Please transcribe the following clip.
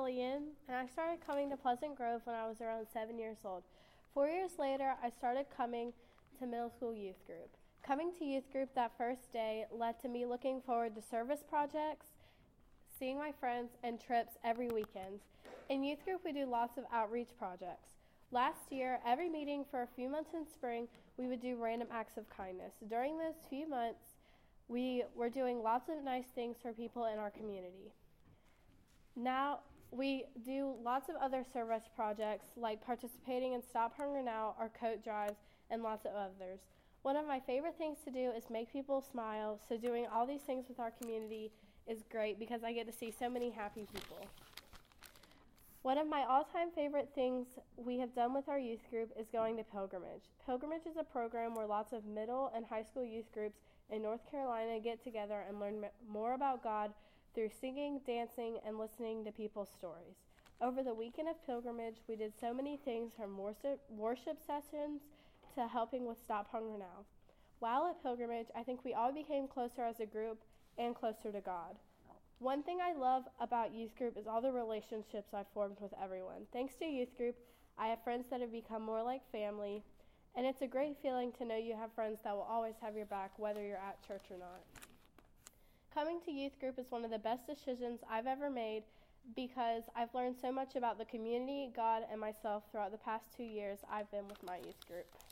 Lillian, and I started coming to Pleasant Grove when I was around 7 years old. 4 years later, I started coming to middle school youth group. Coming to youth group that first day led to me looking forward to service projects, seeing my friends, and trips every weekend. In youth group, we do lots of outreach projects. Last year, every meeting for a few months in spring, we would do random acts of kindness. During those few months, we were doing lots of nice things for people in our community. Now, we do lots of other service projects like participating in Stop Hunger Now, our coat drives, and lots of others. One of my favorite things to do is make people smile, so doing all these things with our community is great because I get to see so many happy people. One of my all-time favorite things we have done with our youth group is going to Pilgrimage. Pilgrimage is a program where lots of middle and high school youth groups in North Carolina get together and learn more about God through singing, dancing, and listening to people's stories. Over the weekend of Pilgrimage, we did so many things from worship sessions to helping with Stop Hunger Now. While at Pilgrimage, I think we all became closer as a group and closer to God. One thing I love about youth group is all the relationships I've formed with everyone. Thanks to youth group, I have friends that have become more like family, and it's a great feeling to know you have friends that will always have your back, whether you're at church or not. Coming to youth group is one of the best decisions I've ever made because I've learned so much about the community, God, and myself throughout the past 2 years I've been with my youth group.